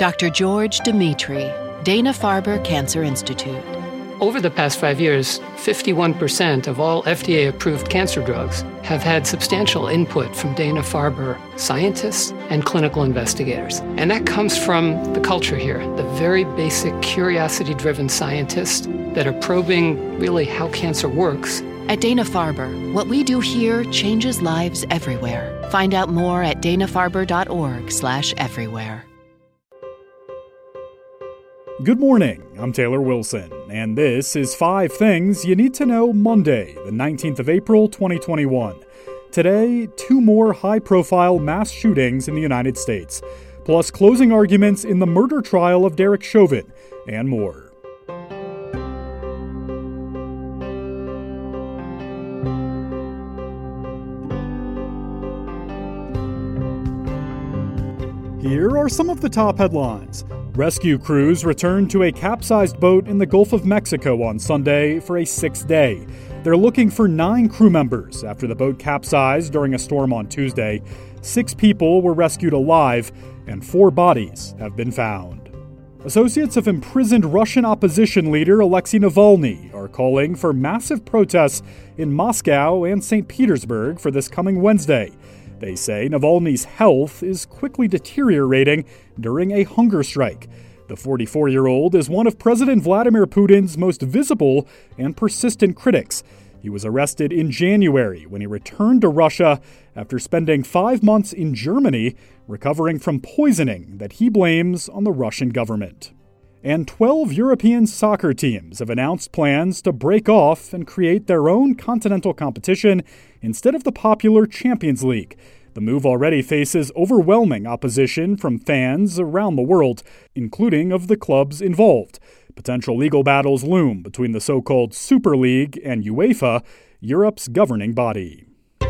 Dr. George Dimitri, Dana-Farber Cancer Institute. Over the past 5 years, 51% of all FDA-approved cancer drugs have had substantial input from Dana-Farber scientists and clinical investigators. And that comes from the culture here, the very basic curiosity-driven scientists that are probing really how cancer works. At Dana-Farber, what we do here changes lives everywhere. Find out more at danafarber.org/everywhere. Good morning, I'm Taylor Wilson, and this is 5 Things You Need to Know Monday, the 19th of April, 2021. Today, 2 more high-profile mass shootings in the United States, plus closing arguments in the murder trial of Derek Chauvin, and more. Here are some of the top headlines. Rescue crews returned to a capsized boat in the Gulf of Mexico on Sunday for a 6th day. They're looking for 9 crew members after the boat capsized during a storm on Tuesday. 6 people were rescued alive, and 4 bodies have been found. Associates of imprisoned Russian opposition leader Alexei Navalny are calling for massive protests in Moscow and St. Petersburg for this coming Wednesday. They say Navalny's health is quickly deteriorating during a hunger strike. The 44-year-old is one of President Vladimir Putin's most visible and persistent critics. He was arrested in January when he returned to Russia after spending 5 months in Germany recovering from poisoning that he blames on the Russian government. And 12 European soccer teams have announced plans to break off and create their own continental competition instead of the popular Champions League. The move already faces overwhelming opposition from fans around the world, including of the clubs involved. Potential legal battles loom between the so-called Super League and UEFA, Europe's governing body.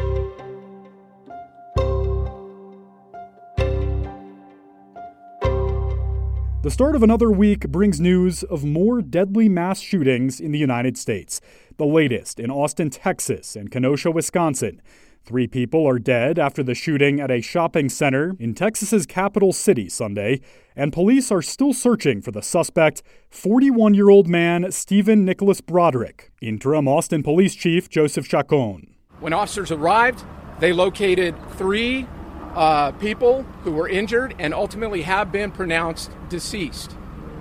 The start of another week brings news of more deadly mass shootings in the United States. The latest in Austin, Texas, and Kenosha, Wisconsin. 3 people are dead after the shooting at a shopping center in Texas's capital city Sunday, and police are still searching for the suspect, 41-year-old man Stephen Nicholas Broderick. Interim Austin Police Chief Joseph Chacon. When officers arrived, they located 3 people who were injured and ultimately have been pronounced deceased.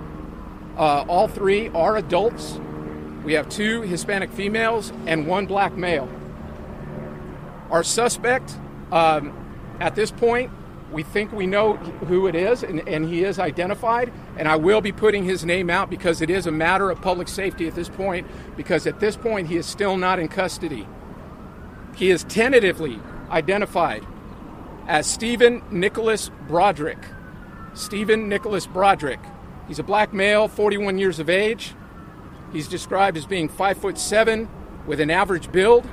All 3 are adults. We have 2 Hispanic females and 1 black male. Our suspect, at this point, we think we know who it is, and he is identified, and I will be putting his name out because it is a matter of public safety at this point, because at this point he is still not in custody. He is tentatively identified as Stephen Nicholas Broderick. Stephen Nicholas Broderick. He's a black male, 41 years of age. He's described as being 5'7" with an average build.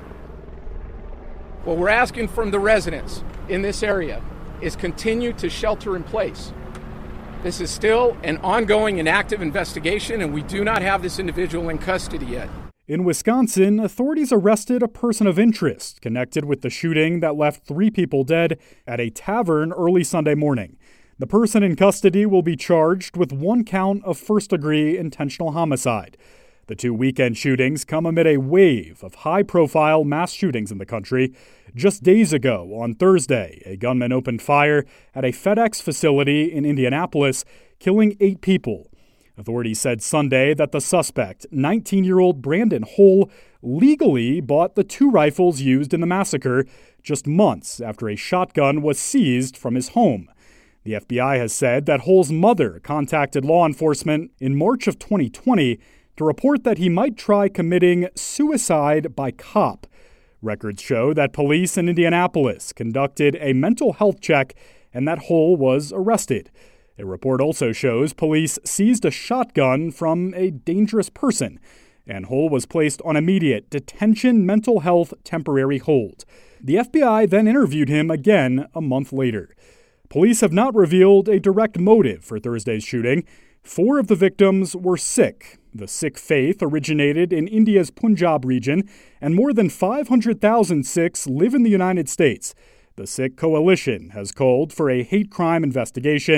What we're asking from the residents in this area is continue to shelter in place. This is still an ongoing and active investigation, and we do not have this individual in custody yet. In Wisconsin, authorities arrested a person of interest connected with the shooting that left 3 people dead at a tavern early Sunday morning. The person in custody will be charged with 1 count of first-degree intentional homicide. The 2 weekend shootings come amid a wave of high-profile mass shootings in the country. Just days ago, on Thursday, a gunman opened fire at a FedEx facility in Indianapolis, killing 8 people. Authorities said Sunday that the suspect, 19-year-old Brandon Hull, legally bought the 2 rifles used in the massacre just months after a shotgun was seized from his home. The FBI has said that Hull's mother contacted law enforcement in March of 2020 to report that he might try committing suicide by cop. Records show that police in Indianapolis conducted a mental health check and that Hull was arrested. A report also shows police seized a shotgun from a dangerous person, and Hull was placed on immediate detention mental health temporary hold. The FBI then interviewed him again a month later. Police have not revealed a direct motive for Thursday's shooting. 4 of the victims were Sikh. The Sikh faith originated in India's Punjab region, and more than 500,000 Sikhs live in the United States. The Sikh Coalition has called for a hate crime investigation.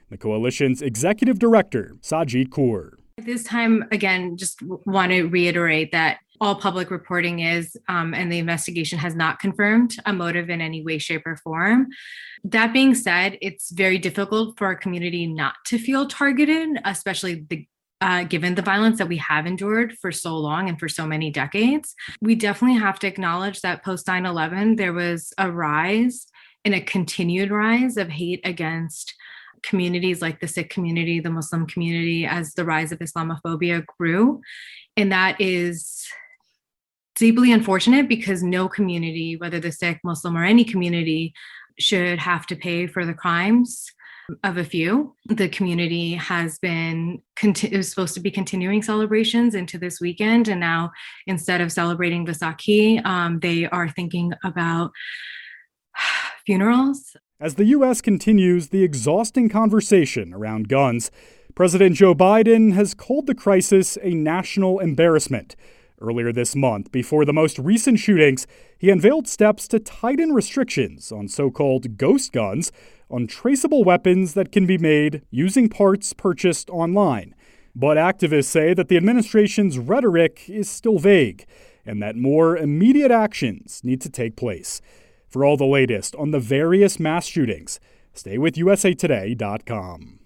The coalition's executive director, Sajid Kaur. This time, again, just want to reiterate that all public reporting is, and the investigation has not confirmed a motive in any way, shape, or form. That being said, it's very difficult for our community not to feel targeted, especially given the violence that we have endured for so long and for so many decades. We definitely have to acknowledge that post 9/11, there was a rise and a continued rise of hate against communities like the Sikh community, the Muslim community, as the rise of Islamophobia grew. And that is deeply unfortunate because no community, whether the Sikh, Muslim, or any community, should have to pay for the crimes of a few. The community has been, it was supposed to be continuing celebrations into this weekend. And now instead of celebrating Vaisakhi, they are thinking about funerals. As the U.S. continues the exhausting conversation around guns, President Joe Biden has called the crisis a national embarrassment. Earlier this month, before the most recent shootings, he unveiled steps to tighten restrictions on so-called ghost guns, untraceable weapons that can be made using parts purchased online. But activists say that the administration's rhetoric is still vague and that more immediate actions need to take place. For all the latest on the various mass shootings, stay with usatoday.com.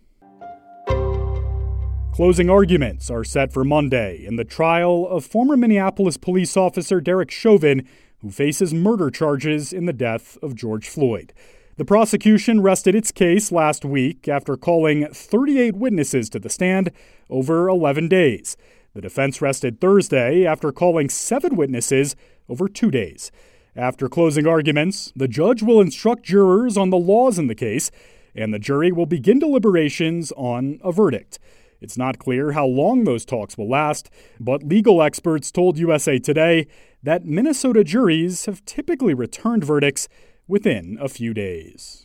Closing arguments are set for Monday in the trial of former Minneapolis police officer Derek Chauvin, who faces murder charges in the death of George Floyd. The prosecution rested its case last week after calling 38 witnesses to the stand over 11 days. The defense rested Thursday after calling 7 witnesses over 2 days. After closing arguments, the judge will instruct jurors on the laws in the case, and the jury will begin deliberations on a verdict. It's not clear how long those talks will last, but legal experts told USA Today that Minnesota juries have typically returned verdicts within a few days.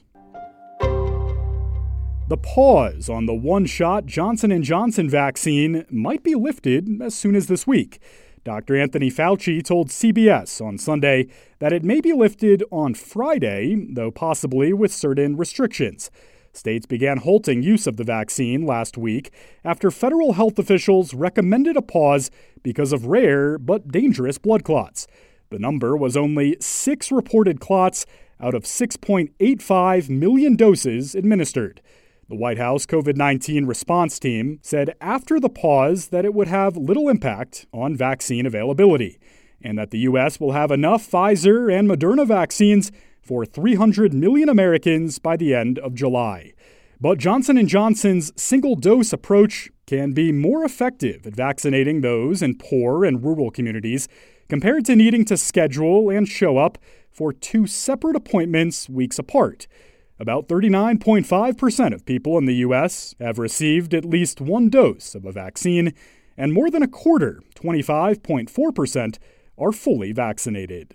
The pause on the one-shot Johnson & Johnson vaccine might be lifted as soon as this week. Dr. Anthony Fauci told CBS on Sunday that it may be lifted on Friday, though possibly with certain restrictions. States began halting use of the vaccine last week after federal health officials recommended a pause because of rare but dangerous blood clots. The number was only 6 reported clots out of 6.85 million doses administered. The White House COVID-19 response team said after the pause that it would have little impact on vaccine availability, and that the U.S. will have enough Pfizer and Moderna vaccines for 300 million Americans by the end of July. But Johnson & Johnson's single-dose approach can be more effective at vaccinating those in poor and rural communities compared to needing to schedule and show up for 2 separate appointments weeks apart. About 39.5% of people in the U.S. have received at least 1 dose of a vaccine, and more than a quarter, 25.4%, are fully vaccinated.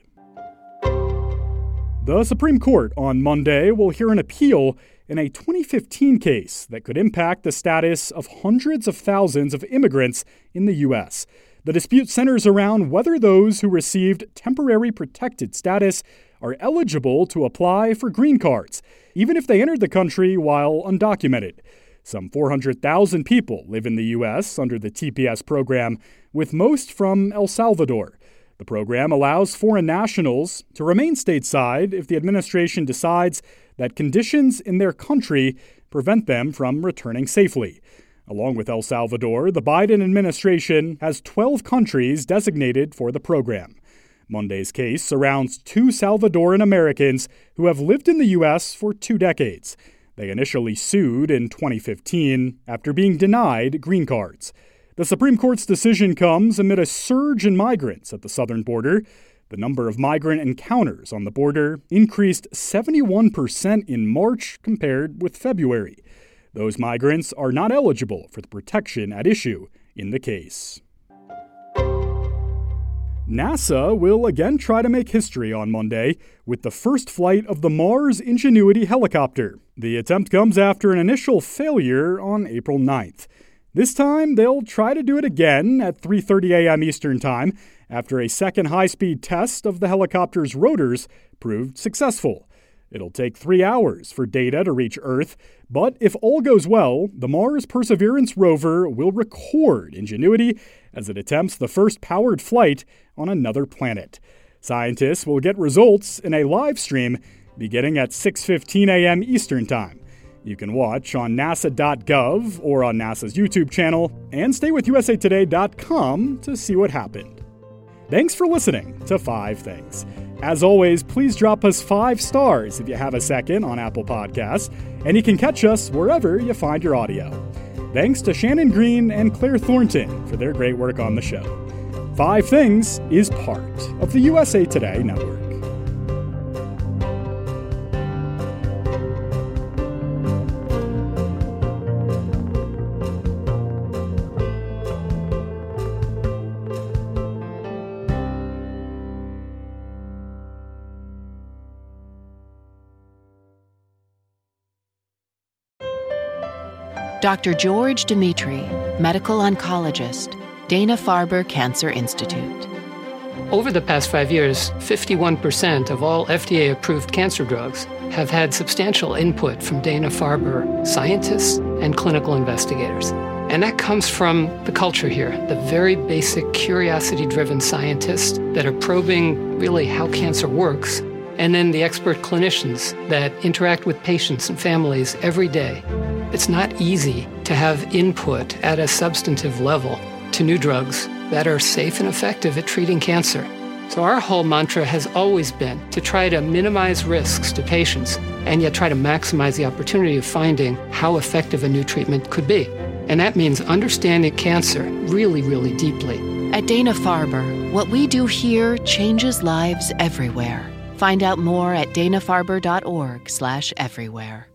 The Supreme Court on Monday will hear an appeal in a 2015 case that could impact the status of hundreds of thousands of immigrants in the U.S. The dispute centers around whether those who received temporary protected status are eligible to apply for green cards, even if they entered the country while undocumented. Some 400,000 people live in the U.S. under the TPS program, with most from El Salvador. The program allows foreign nationals to remain stateside if the administration decides that conditions in their country prevent them from returning safely. Along with El Salvador, the Biden administration has 12 countries designated for the program. Monday's case surrounds 2 Salvadoran Americans who have lived in the U.S. for 2 decades. They initially sued in 2015 after being denied green cards. The Supreme Court's decision comes amid a surge in migrants at the southern border. The number of migrant encounters on the border increased 71% in March compared with February. Those migrants are not eligible for the protection at issue in the case. NASA will again try to make history on Monday with the first flight of the Mars Ingenuity helicopter. The attempt comes after an initial failure on April 9th. This time, they'll try to do it again at 3:30 a.m. Eastern Time after a second high-speed test of the helicopter's rotors proved successful. It'll take 3 hours for data to reach Earth, but if all goes well, the Mars Perseverance rover will record Ingenuity as it attempts the first powered flight on another planet. Scientists will get results in a live stream beginning at 6:15 a.m. Eastern Time. You can watch on nasa.gov or on NASA's YouTube channel, and stay with usatoday.com to see what happened. Thanks for listening to 5 Things. As always, please drop us 5 stars if you have a second on Apple Podcasts, and you can catch us wherever you find your audio. Thanks to Shannon Green and Claire Thornton for their great work on the show. 5 Things is part of the USA Today Network. Dr. George Dimitri, medical oncologist, Dana-Farber Cancer Institute. Over the past 5 years, 51% of all FDA-approved cancer drugs have had substantial input from Dana-Farber scientists and clinical investigators. And that comes from the culture here, the very basic curiosity-driven scientists that are probing really how cancer works, and then the expert clinicians that interact with patients and families every day. It's not easy to have input at a substantive level to new drugs that are safe and effective at treating cancer. So our whole mantra has always been to try to minimize risks to patients and yet try to maximize the opportunity of finding how effective a new treatment could be. And that means understanding cancer really, really deeply. At Dana-Farber, what we do here changes lives everywhere. Find out more at danafarber.org/everywhere.